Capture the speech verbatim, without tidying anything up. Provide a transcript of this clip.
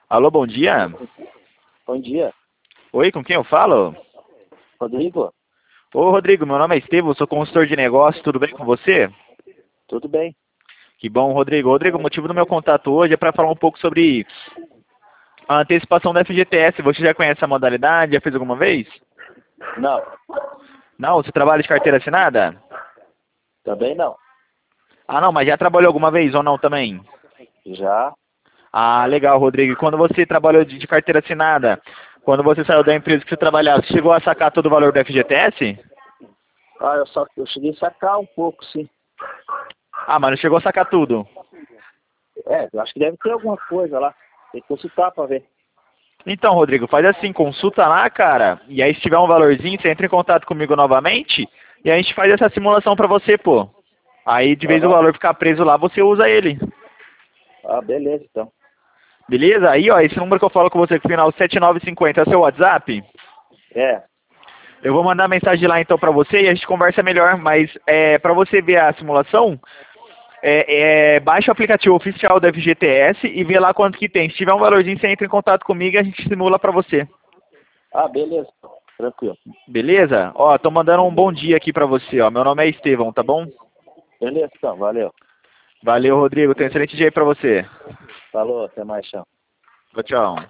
Alô, bom dia. Bom dia, Oi, com quem eu falo? Rodrigo. Ô, Rodrigo, meu nome é Estevam, sou consultor de negócios, tudo bem com você? Tudo bem? Que bom, Rodrigo. Rodrigo, o motivo do meu contato hoje é para falar um pouco sobre a antecipação da F G T S. Você já conhece a modalidade? Já fez alguma vez? Não, Não? Você trabalha de carteira assinada? também não. Ah, não, mas já trabalhou alguma vez ou não também? Já? Ah, legal, Rodrigo. E quando você trabalhou de, de carteira assinada, quando você saiu da empresa que você trabalhava, você chegou a sacar todo o valor do F G T S? Ah, eu só eu cheguei a sacar um pouco, sim. Ah, mas não chegou a sacar tudo. É, eu acho que deve ter alguma coisa lá. Tem que consultar para ver. Então, Rodrigo, faz assim, consulta lá, cara, e aí se tiver um valorzinho, você entra em contato comigo novamente, e a gente faz essa simulação pra você, pô. Aí, de vez o Aham. valor ficar preso lá, você usa ele. Ah, beleza, então. Beleza? Aí, ó, esse número que eu falo com você, com o final sete nove cinco zero, é o seu WhatsApp? É, Eu vou mandar mensagem lá, então, pra você, e a gente conversa melhor, mas é, pra você ver a simulação, é, é, baixa o aplicativo oficial da F G T S e vê lá quanto que tem. Se tiver um valorzinho, você entra em contato comigo e a gente simula pra você. ah, beleza. Tranquilo. Beleza? Ó, tô mandando um bom dia aqui pra você, ó. Meu nome é Estevão, tá bom? Beleza, então. Valeu. Valeu, Rodrigo. Tenha um excelente dia aí pra você. Falou, até mais, tchau. Tchau, tchau.